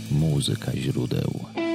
Muzyka źródeł.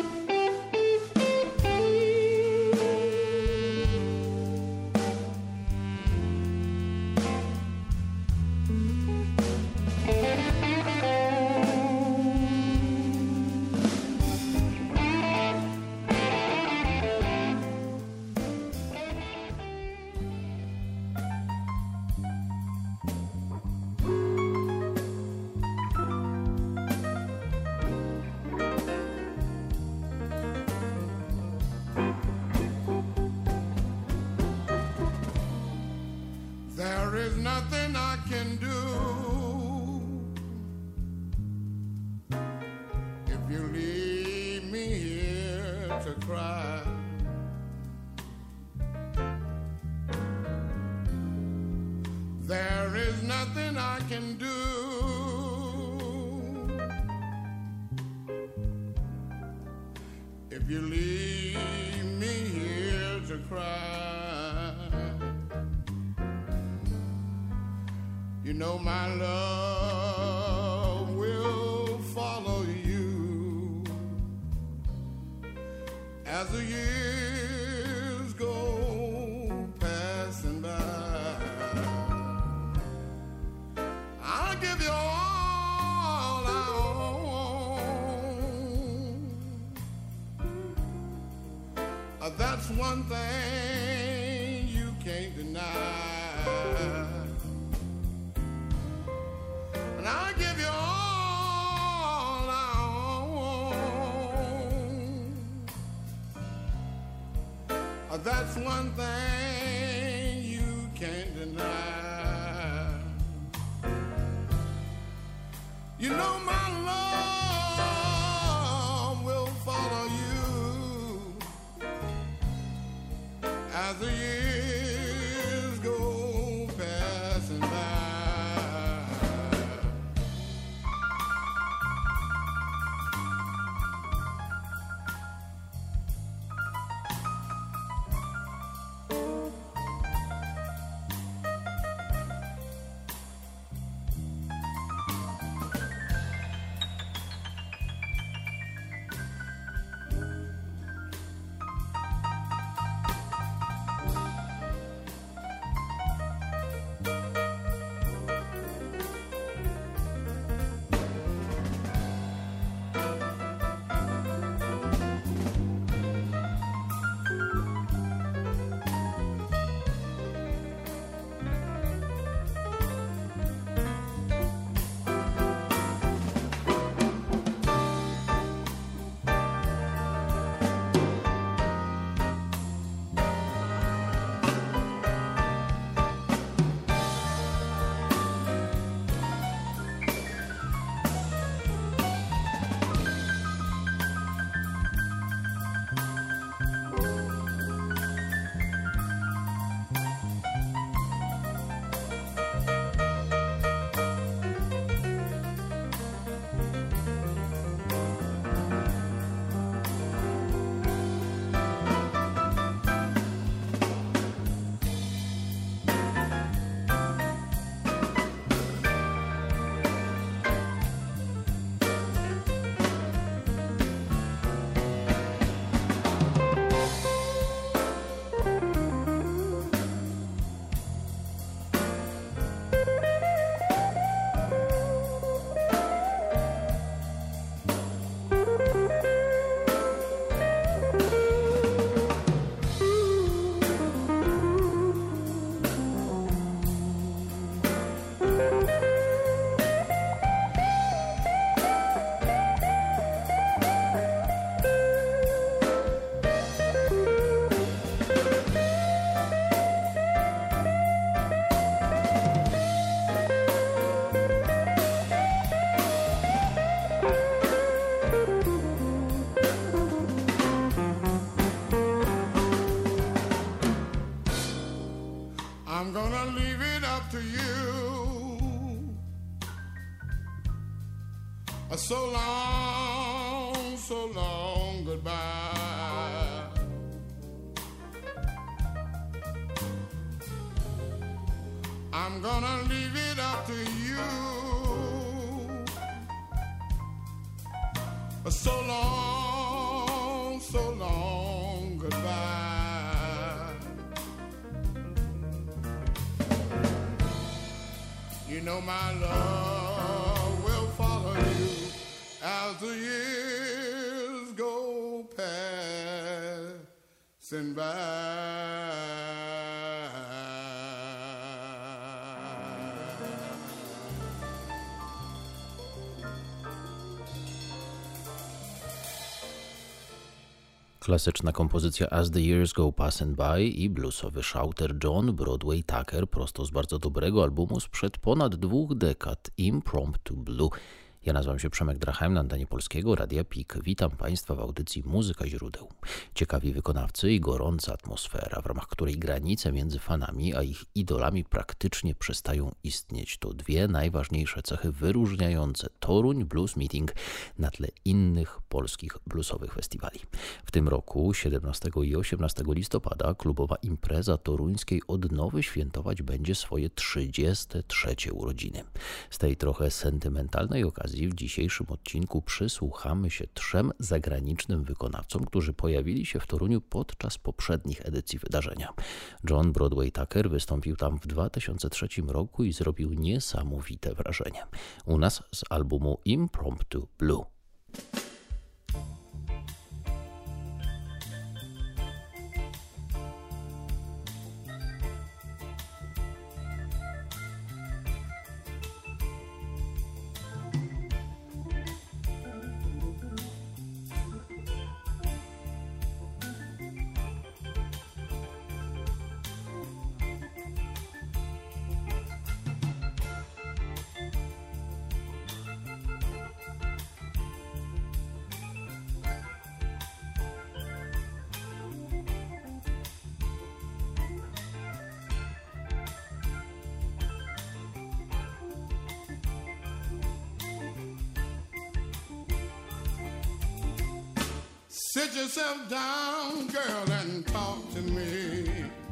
That's one thing you can't deny. And I give you all I own. That's one thing you can't deny. You know my love will follow you as the years go passing by. I'm gonna leave it up to you. So long, goodbye. I'm gonna leave it up to you. So long, goodbye. You know my love will follow you as the years go passing by. Klasyczna kompozycja As the Years Go Passing By i bluesowy shouter John Broadway Tucker prosto z bardzo dobrego albumu sprzed ponad 2 dekad Impromptu Blue. Ja nazywam się Przemek Drachem, na antenie Polskiego Radia PIK. Witam Państwa w audycji Muzyka Źródeł. Ciekawi wykonawcy i gorąca atmosfera, w ramach której granice między fanami a ich idolami praktycznie przestają istnieć. To dwie najważniejsze cechy wyróżniające Toruń Blues Meeting na tle innych polskich bluesowych festiwali. W tym roku 17 i 18 listopada klubowa impreza toruńskiej odnowy świętować będzie swoje 33. urodziny. Z tej trochę sentymentalnej okazji w dzisiejszym odcinku przysłuchamy się 3 zagranicznym wykonawcom, którzy pojawili się w Toruniu podczas poprzednich edycji wydarzenia. John Broadway Tucker wystąpił tam w 2003 roku i zrobił niesamowite wrażenie. U nas z albumu Impromptu Blue. Sit yourself down, girl, and talk to me.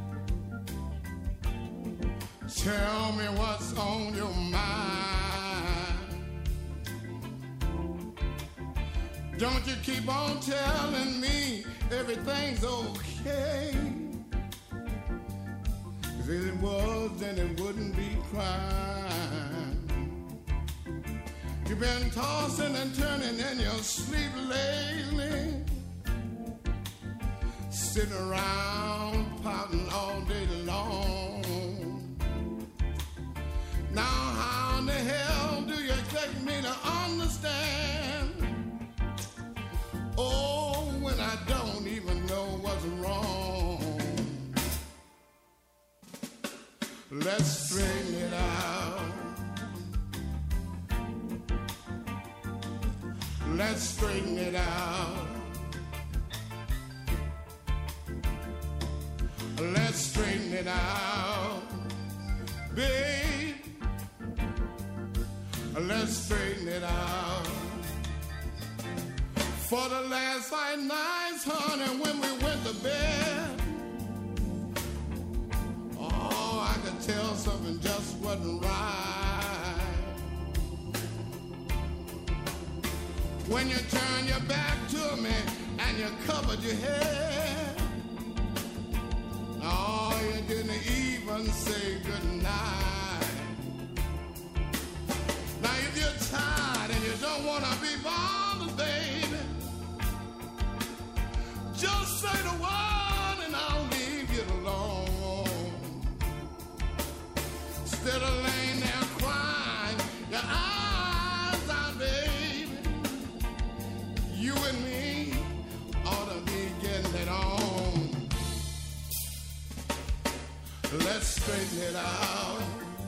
Tell me what's on your mind. Don't you keep on telling me everything's okay. If it was, then it wouldn't be crime. You've been tossing and turning in your sleep lately, sitting around pouting all day long. Now how in the hell do you expect me to understand? Oh, when I don't even know what's wrong. Let's straighten it out. Let's straighten it out. Let's straighten it out, babe. Let's straighten it out. For the last 5 nights, honey, when we went to bed, oh, I could tell something just wasn't right. When you turn your back to me and you covered your head, oh, you didn't even say goodnight. Now if you're tired and you don't want to be bothered, baby, just say the word and I'll leave you alone. Instead of laying there crying your eyes out, baby, you and me ought to be getting it on. Let's straighten it out.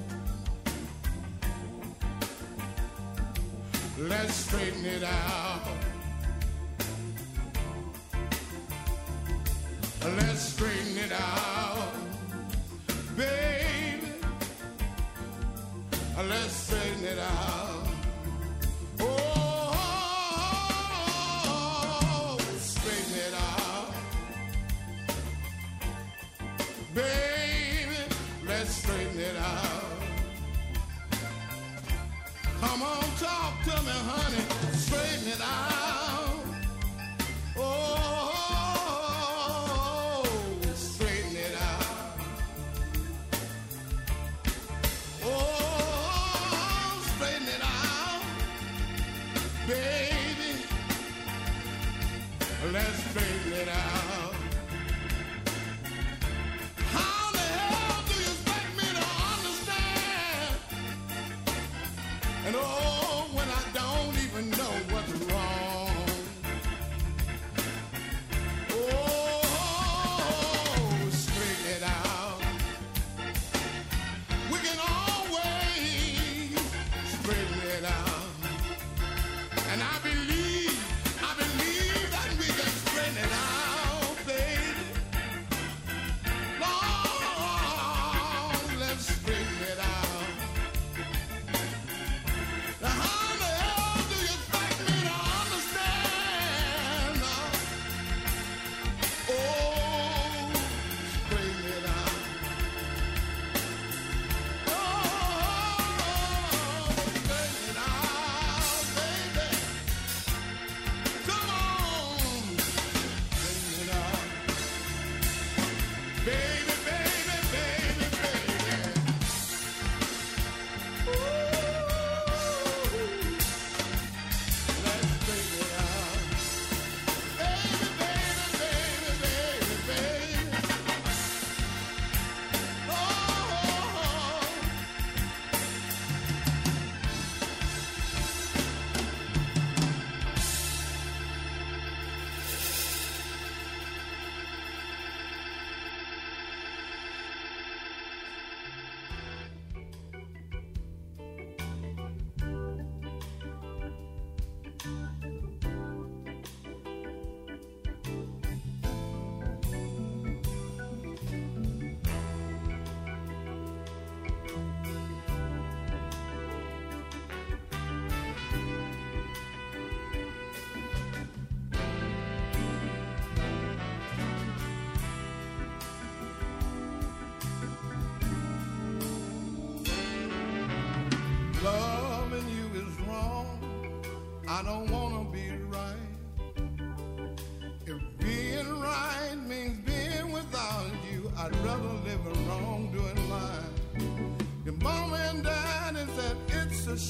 Let's straighten it out. Let's straighten it out, baby. Let's straighten it out. Oh, straighten it out, baby. Let's straighten it out. Come on, talk to me, honey. Straighten it out.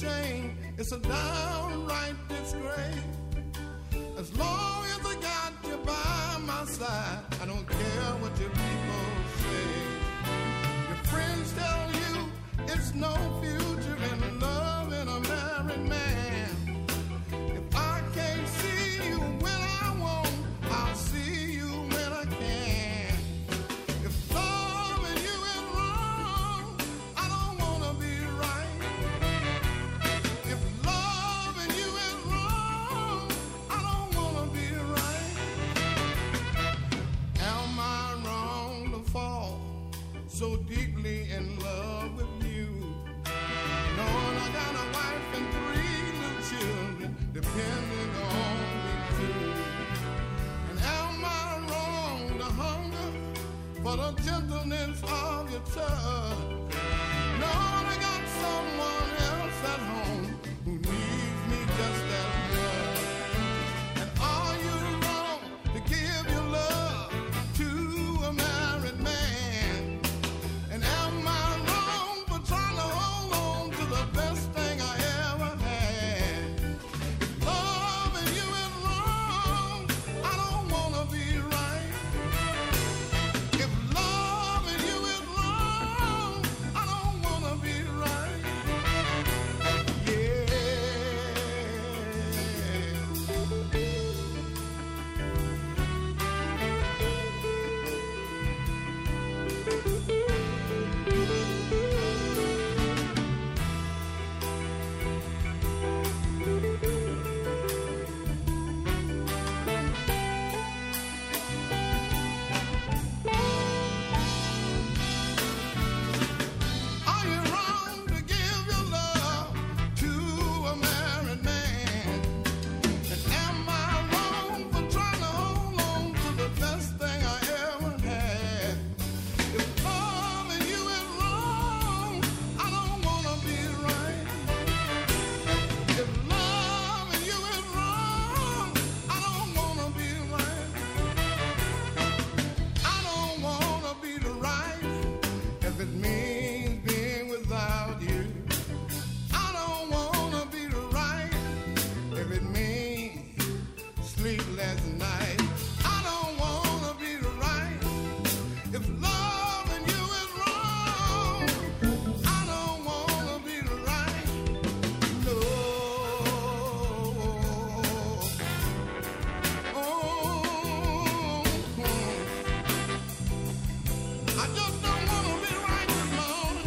shame. It's a downright disgrace. As long as I got you by my side, I don't care what your people say. Your friends tell you it's no future in loving a married man. If I can't see you when I want, I'll see you when I can. If loving you is wrong, I don't wanna be right. If loving you is wrong, I don't wanna be right. Am I wrong to fall so deeply in love with you, knowing I got a wife and 3 little children depending on me too? And am I wrong to hunger for the gentleness of your touch, knowing I got someone else at home who needs me just as much? And are you wrong to give your love to a married man? And am I wrong for trying to hold on to the best thing I ever had? If loving you is wrong, I don't wanna be right. If loving you is wrong, I don't wanna be right. Yeah. Are you wrong to give your love to a married man? And am I wrong for trying to hold on to the best thing I ever had? If loving you is wrong, I don't wanna be right. If loving you is wrong, I don't wanna be right. I don't wanna be the right if it means being without you. I don't wanna be the right if it means sleepless nights. I don't wanna be the right if loving you is wrong. I don't wanna be the right. No. I just don't wanna be right this morning.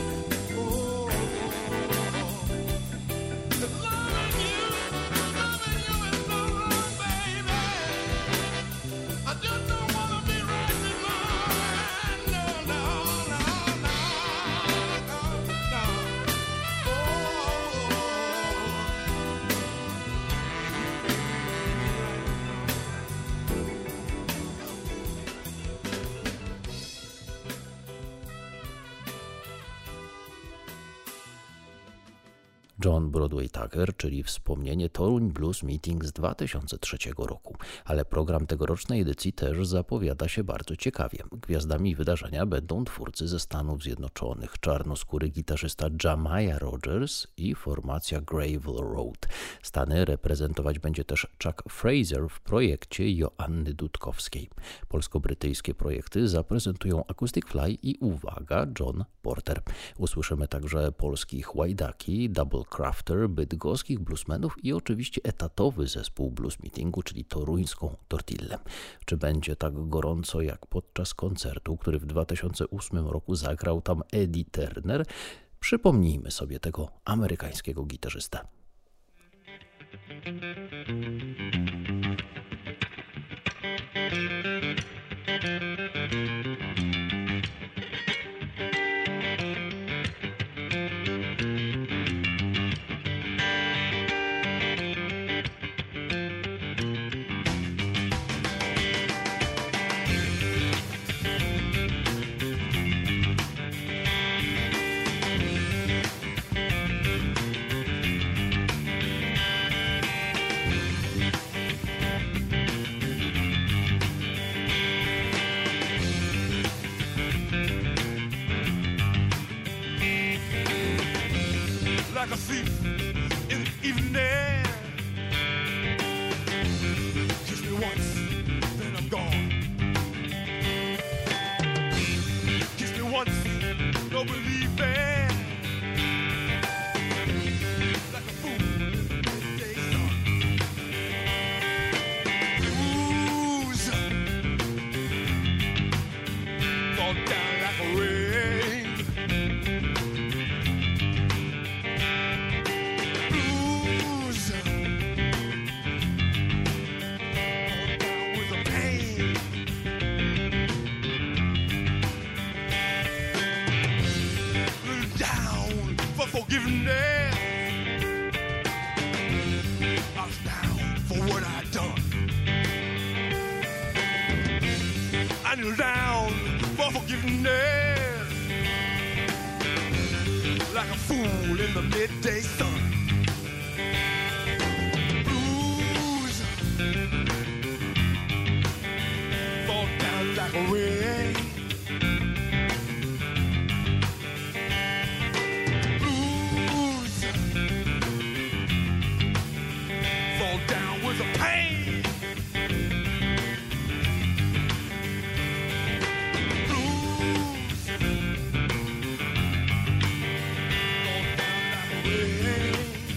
If loving you is so wrong, baby. I just don't wanna be right this morning. No, no, no, no, no, no. John Broadway Tucker, czyli wspomnienie Toruń Blues Meeting z 2003 roku. Ale program tegorocznej edycji też zapowiada się bardzo ciekawie. Gwiazdami wydarzenia będą twórcy ze Stanów Zjednoczonych, czarnoskóry gitarzysta Jamiah Rogers i formacja Gravel Road. Stany reprezentować będzie też Chuck Fraser w projekcie Joanny Dudkowskiej. Polsko-brytyjskie projekty zaprezentują Acoustic Fly i uwaga, John Porter. Usłyszymy także polskich Łajdaki, Double Crafter, bydgoskich bluesmenów i oczywiście etatowy zespół Blues Meetingu, czyli toruńską Tortillę. Czy będzie tak gorąco jak podczas koncertu, który w 2008 roku zagrał tam Eddie Turner? Przypomnijmy sobie tego amerykańskiego gitarzystę. like a thief in the evening. Kiss me once, then I'm gone. Kiss me once, don't believe me. Like a fool in the midday sun. Ooze fall down like a rain. Blues fall down with the pain. Down for forgiveness. I was down for what I'd done. I kneel down for forgiveness. Like a fool in the midday sun. Blues fall down like a rain. Blues fall down with the pain. Blues fall down like a rain.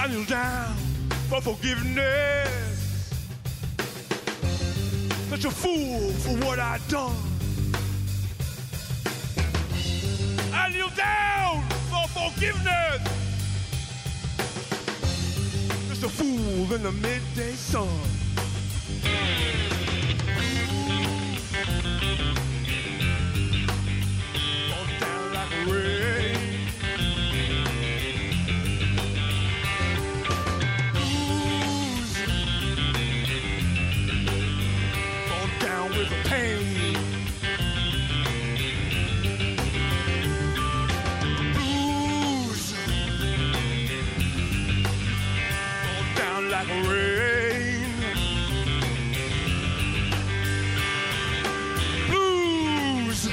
I kneel down for forgiveness. Such a fool for what I done. I kneel down for forgiveness. Just a fool in the midday sun. Fall down like a rain. Blues. Fall down with the pain. Blues. Fall down like a rain. Blues.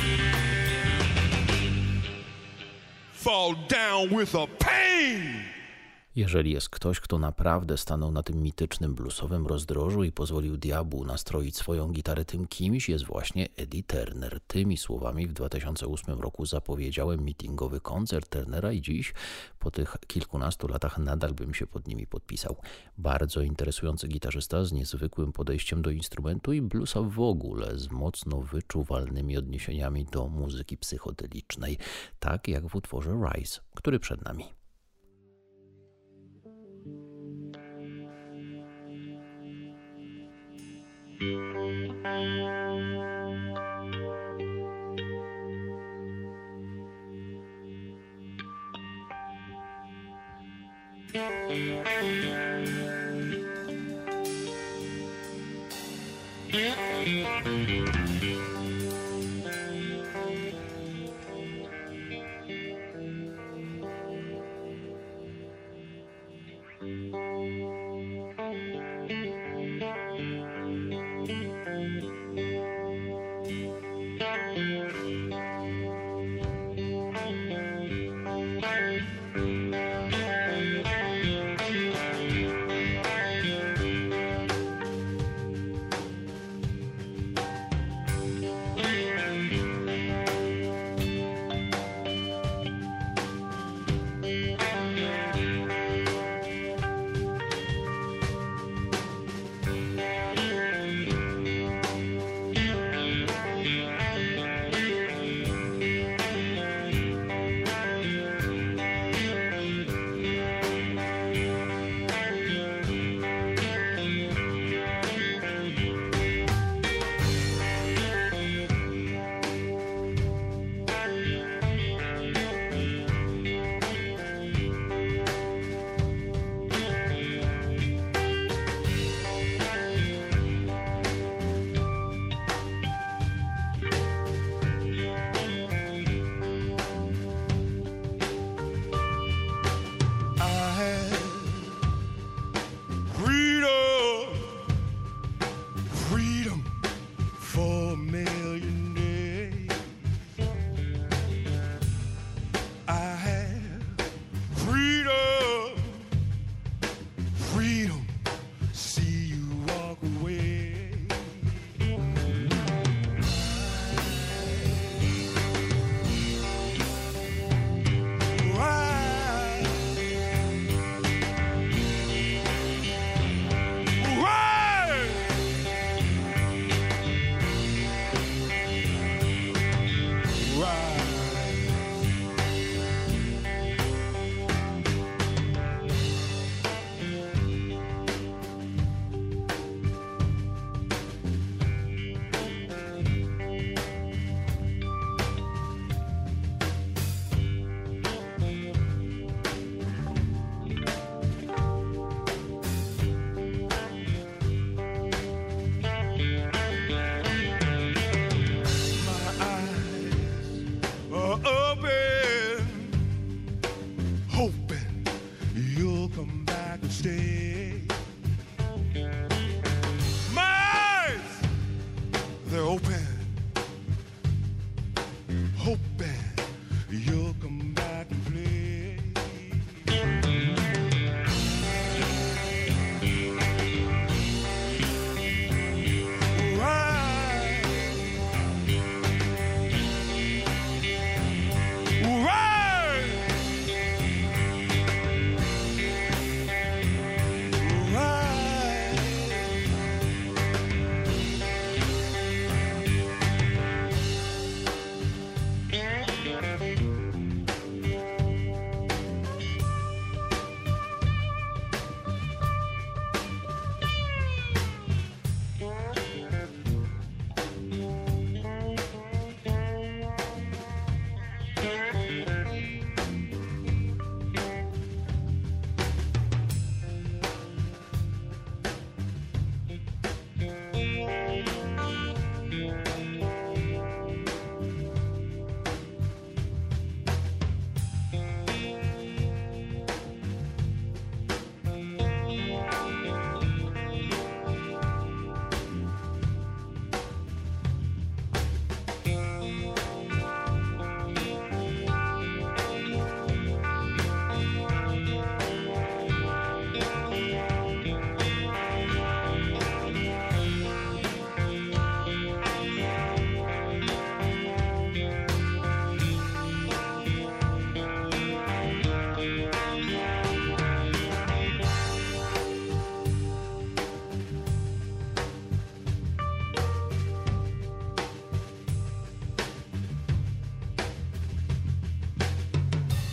Fall down with a pain. Jeżeli jest ktoś, kto naprawdę stanął na tym mitycznym bluesowym rozdrożu i pozwolił diabłu nastroić swoją gitarę, tym kimś jest właśnie Eddie Turner. Tymi słowami w 2008 roku zapowiedziałem meetingowy koncert Turnera i dziś, po tych kilkunastu latach, nadal bym się pod nimi podpisał. Bardzo interesujący gitarzysta z niezwykłym podejściem do instrumentu i bluesa w ogóle, z mocno wyczuwalnymi odniesieniami do muzyki psychodelicznej, tak jak w utworze Rise, który przed nami.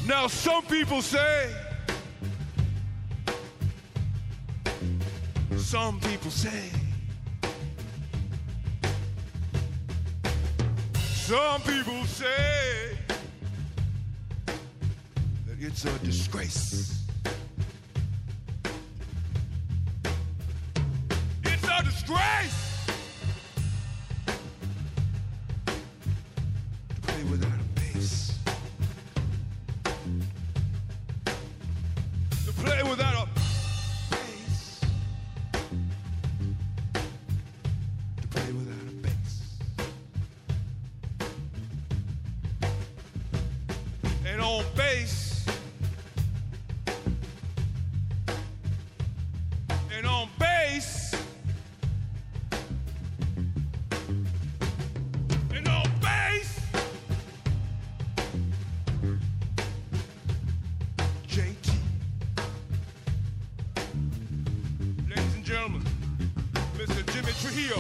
Now some people say, some people say that it's a disgrace. It's a disgrace to play without a bass. To play without a bass. To play without a bass. And on bass, and on bass, and on bass, JT. Ladies and gentlemen, Mr. Jimmy Trujillo.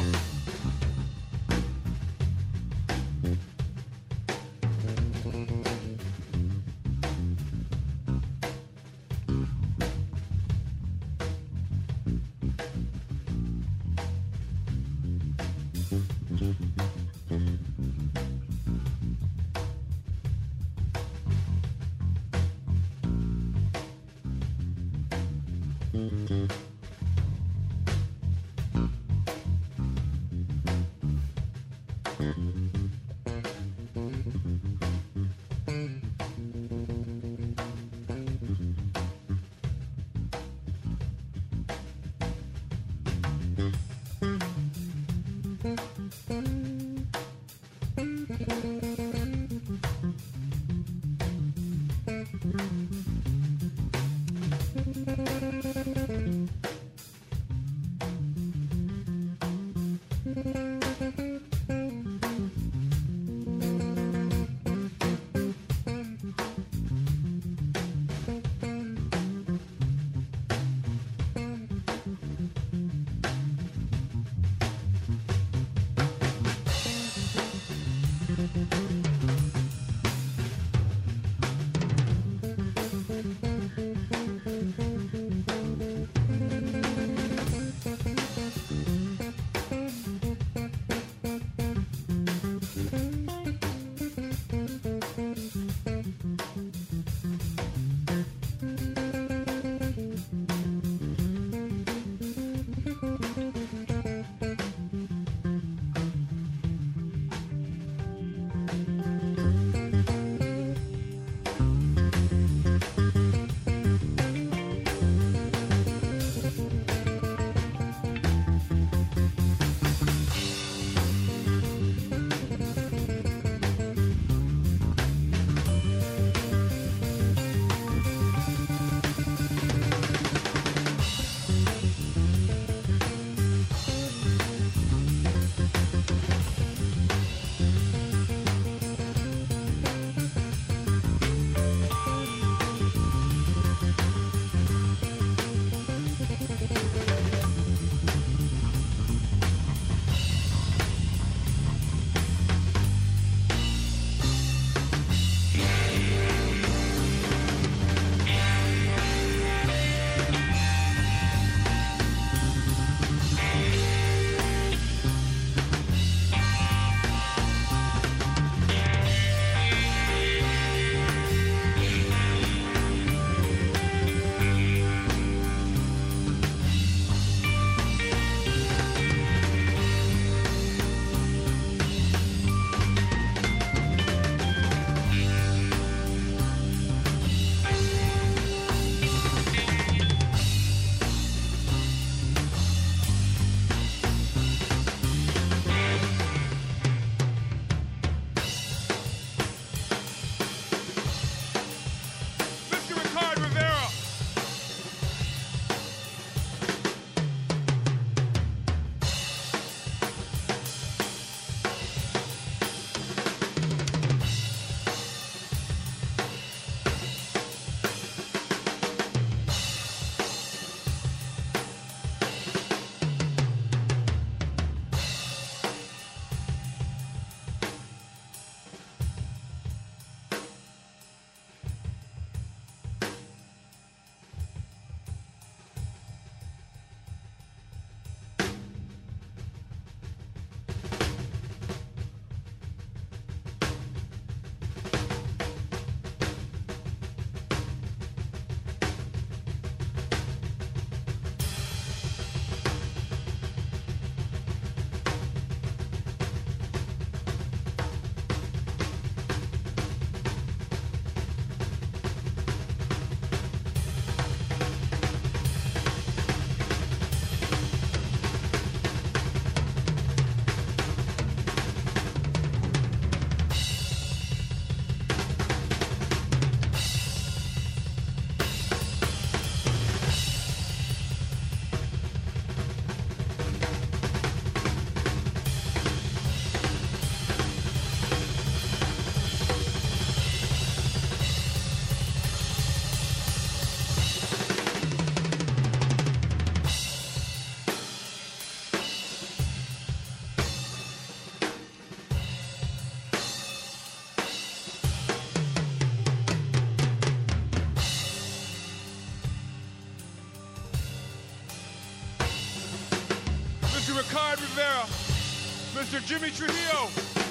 Ricardo Rivera, Mr. Jimmy Trujillo.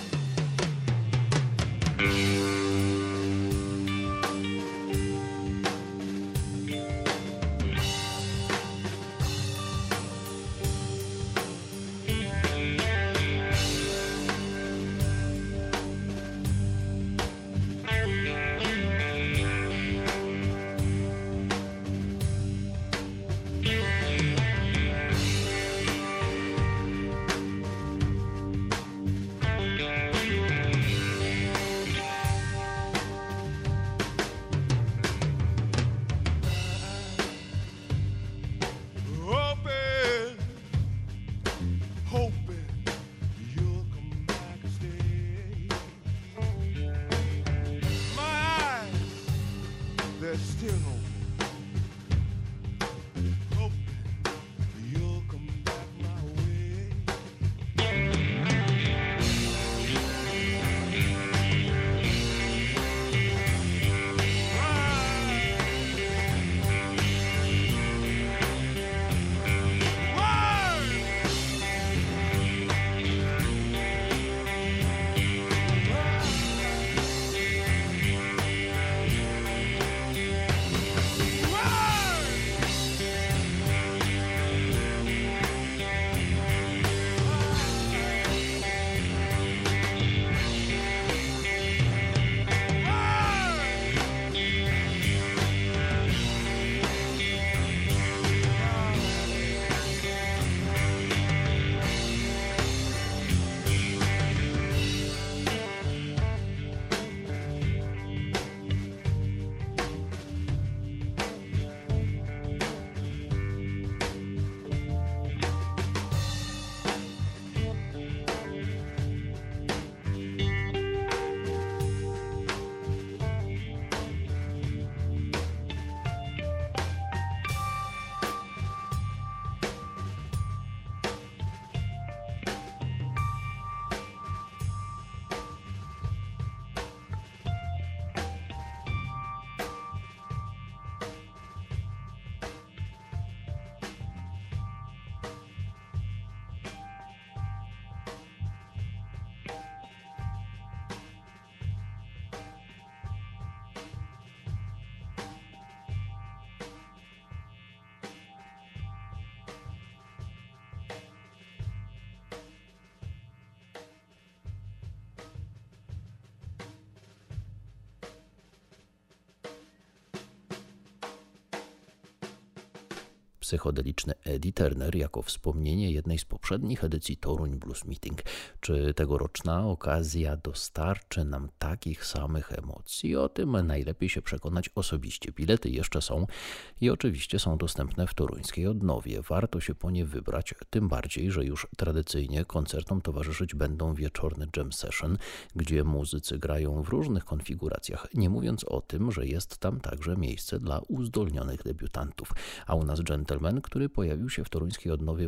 Psychodeliczny Eddie Turner jako wspomnienie jednej z poprzednich edycji Toruń Blues Meeting. Czy tegoroczna okazja dostarczy nam takich samych emocji? O tym najlepiej się przekonać osobiście. Bilety jeszcze są i oczywiście są dostępne w toruńskiej odnowie. Warto się po nie wybrać, tym bardziej, że już tradycyjnie koncertom towarzyszyć będą wieczorny jam session, gdzie muzycy grają w różnych konfiguracjach, nie mówiąc o tym, że jest tam także miejsce dla uzdolnionych debiutantów. A u nas Gentleman, który pojawił się w toruńskiej odnowie w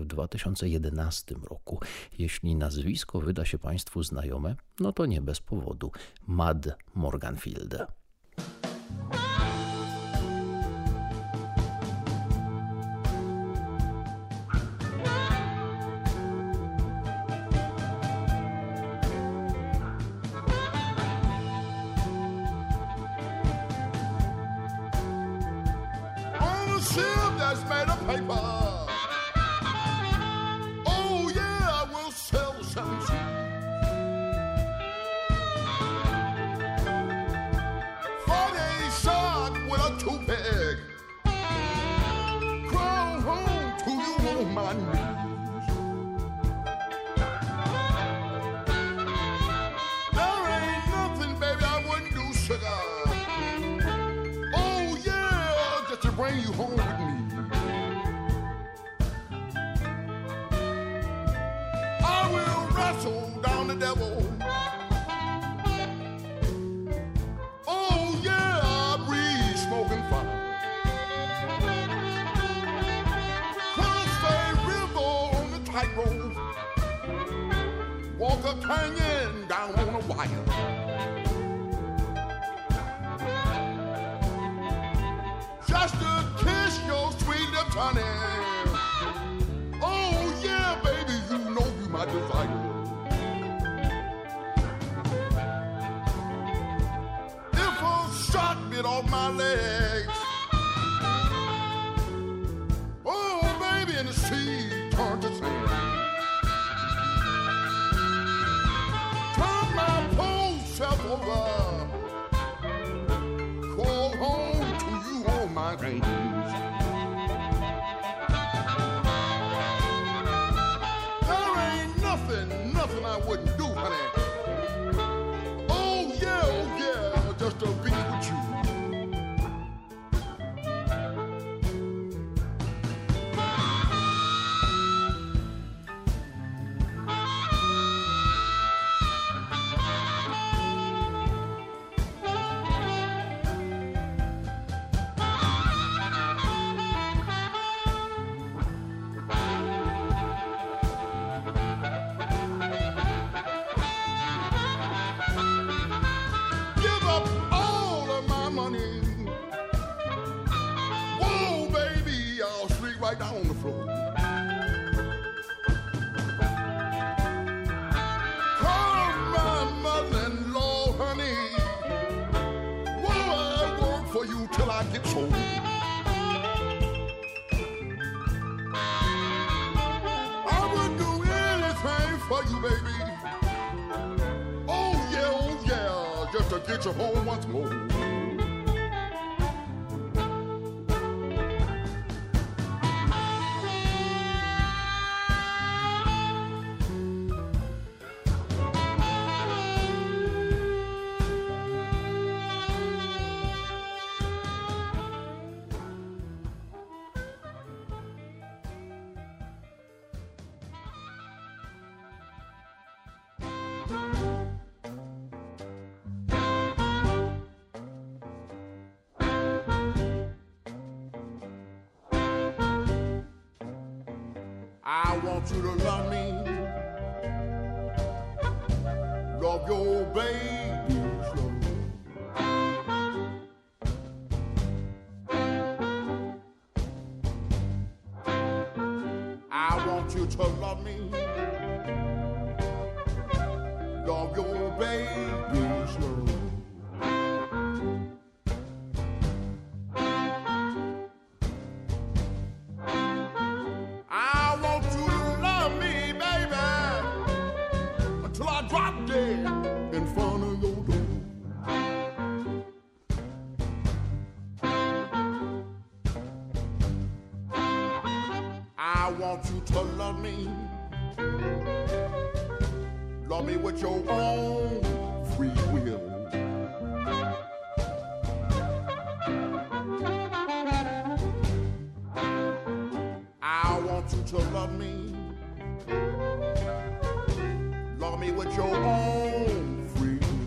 2011 roku. Jeśli nazwisko wyda się Państwu znajome, no to nie bez powodu. Mud Morganfield. Bring you home with me. I will wrestle down the devil. Oh yeah, I breathe smoking fire. Cross a river on the tightrope. Walk a canyon down on a wire. Just to kiss your sweet lips, honey. Oh yeah, baby, you get off my legs. Oh, baby, and the sea turned to sand. Turn my poor self over. Call home to you on my range. Nothing I wouldn't do, honey. Oh yeah, just to be with you. Right down on the floor. Call my mother-in-law, honey. Will I work for you till I get sold? I would do anything for you, baby. Oh yeah, just to get you home once more. I want you to love me, love your baby slow. I want you to love me, love your baby slow. I want you to love me with your own free will. I want you to love me with your own free will.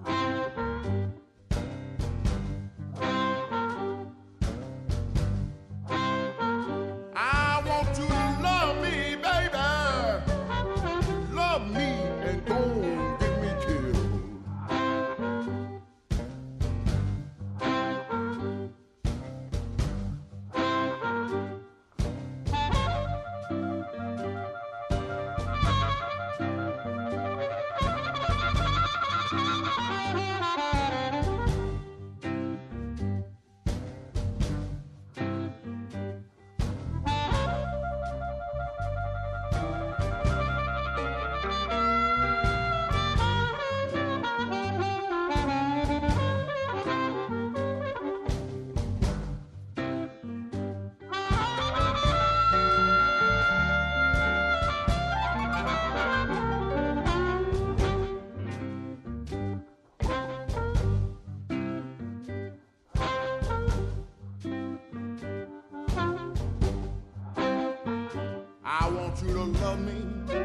I want you to love me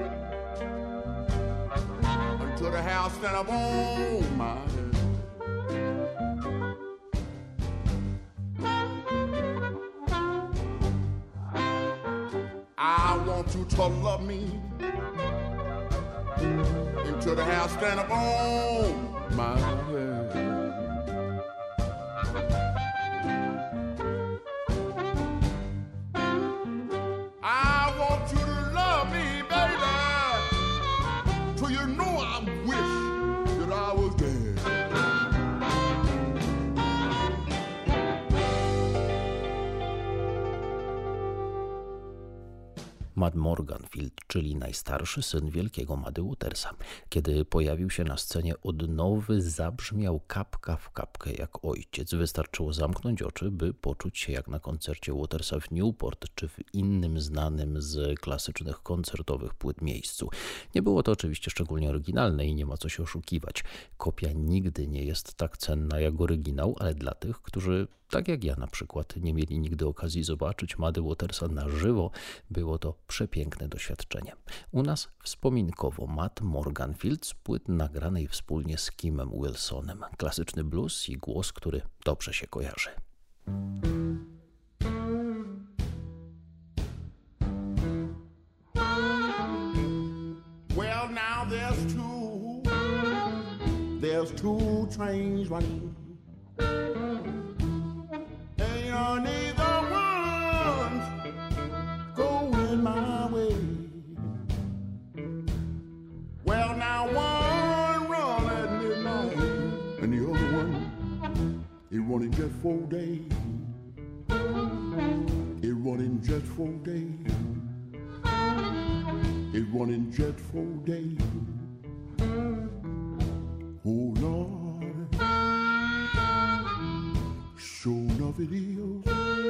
until the house stand up on my head. I want you to love me until the house stand up on my head. Mud Morganfield, czyli najstarszy syn wielkiego Muddy Watersa. Kiedy pojawił się na scenie, od nowy zabrzmiał kapka w kapkę jak ojciec. Wystarczyło zamknąć oczy, by poczuć się jak na koncercie Watersa w Newport czy w innym znanym z klasycznych koncertowych płyt miejscu. Nie było to oczywiście szczególnie oryginalne i nie ma co się oszukiwać. Kopia nigdy nie jest tak cenna jak oryginał, ale dla tych, którzy tak jak ja na przykład nie mieli nigdy okazji zobaczyć Muddy Watersa na żywo, było to przepiękne doświadczenie. U nas wspominkowo Mud Morganfield z płyt nagranej wspólnie z Kimem Wilsonem. Klasyczny blues i głos, który dobrze się kojarzy. Well, now there's two trains running. Neither one's going my way. Well, now one run at midnight, and the other one, it running just 4 days. It running just 4 days. It running just 4 days. Oh Lord, sure enough it is.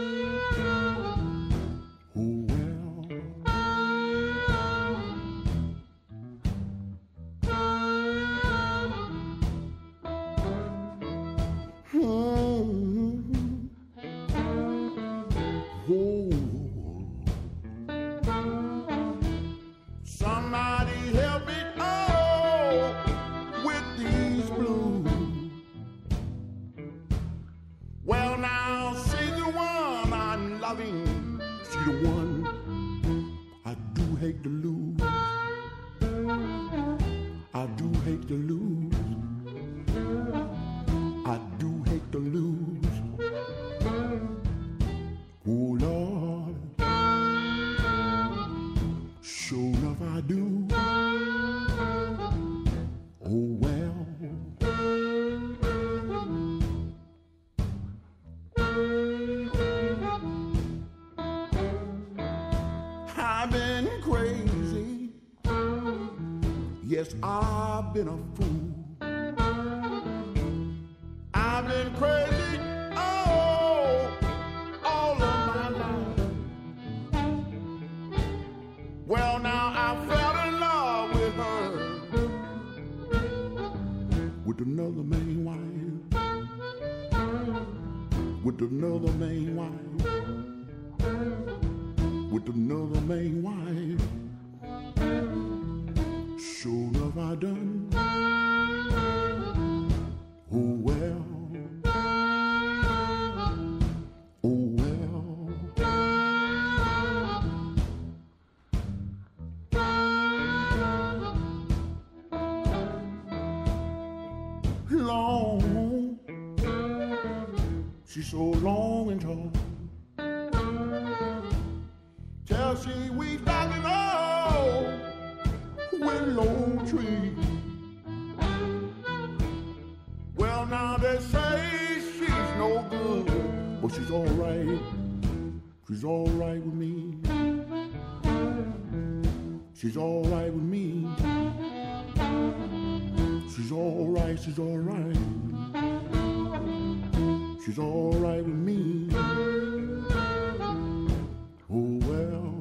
Oh well. Somebody help me with these blues. Well, now, see the one I'm loving, see the one I do hate to lose. I do hate to lose. I do hate to lose. Oh, Lord, sure enough I do. Oh, well. I've been crazy. Yes, I've been a fool. I've been crazy, oh, all of my life. Well, now I fell in love with her, with another main wife, with another main wife, with another main wife. Sure enough I done. Oh well. Oh well. Long, she's so long and tall. Till she weeps like an old willow tree. Well, now they say she's no good, but she's all right. She's all right with me. She's all right with me. She's all right, she's all right. She's all right with me. Oh well.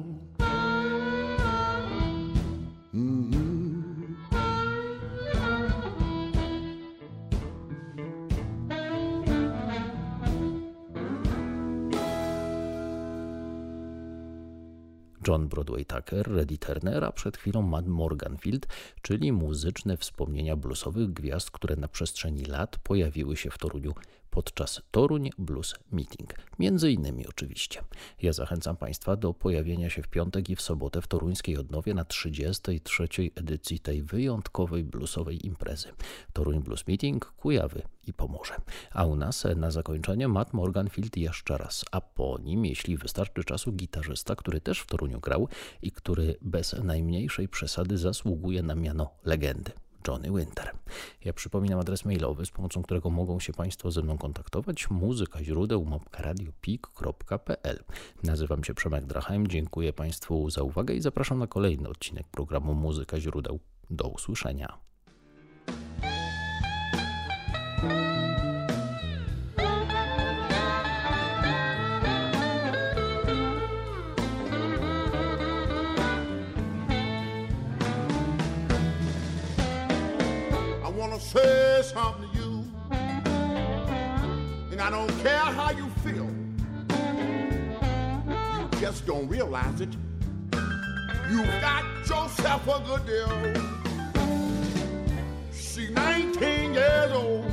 John Broadway Tucker, Reddy Turner, a przed chwilą Mud Morganfield, czyli muzyczne wspomnienia bluesowych gwiazd, które na przestrzeni lat pojawiły się w Toruniu podczas Toruń Blues Meeting. Między innymi oczywiście. Ja zachęcam Państwa do pojawienia się w piątek i w sobotę w toruńskiej odnowie na 33. edycji tej wyjątkowej bluesowej imprezy. Toruń Blues Meeting, Kujawy i Pomorze. A u nas na zakończenie Mud Morganfield jeszcze raz, a po nim, jeśli wystarczy czasu, gitarzysta, który też w Toruniu grał i który bez najmniejszej przesady zasługuje na miano legendy. Johnny Winter. Ja przypominam adres mailowy, z pomocą którego mogą się Państwo ze mną kontaktować: muzykaźródeł@radiopik.pl. Nazywam się Przemek Drachem, dziękuję Państwu za uwagę i zapraszam na kolejny odcinek programu Muzyka Źródeł. Do usłyszenia. Say something to you, and I don't care how you feel, you just don't realize it. You got yourself a good deal. She's 19 years old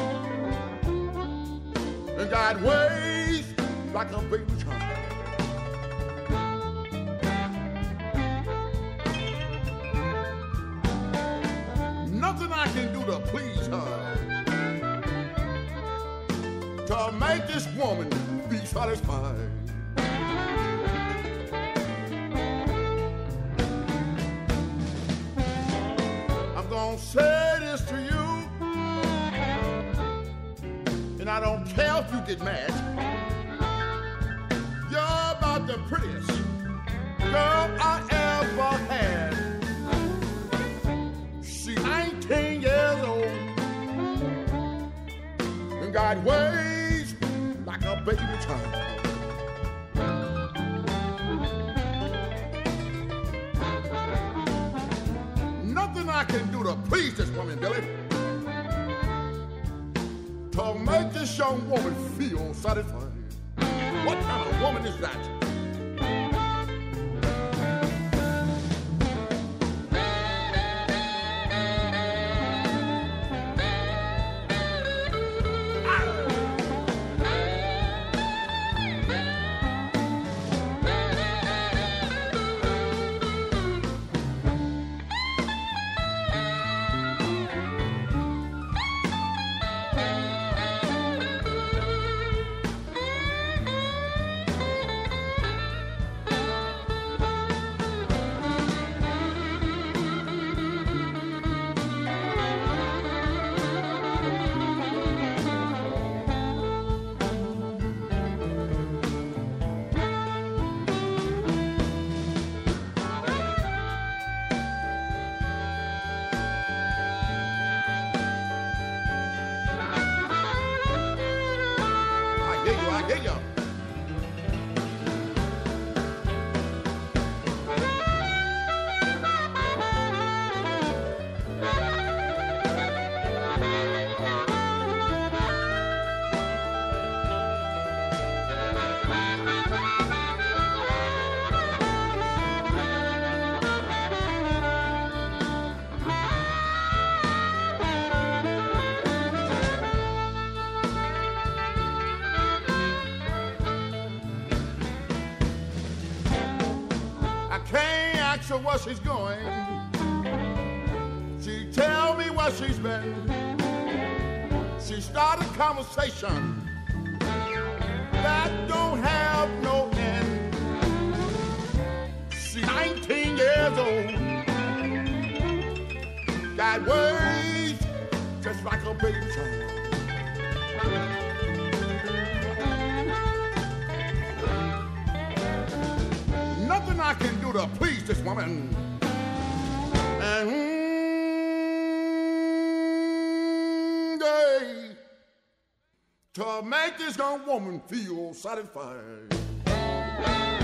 and got ways like a baby child. Nothing I can do to please her, to make this woman be satisfied. I'm gonna say this to you, and I don't care if you get mad. You're about the prettiest girl I ever had. 19 years old and got ways like a baby child. Nothing I can do to please this woman, Billy, to make this young woman feel satisfied. What kind of woman is that? Where she's going, she tell me where she's been. She started conversation that don't have no end. She's 19 years old, got ways just like a baby child. Nothing I can do to please this woman. And to make this young woman feel satisfied.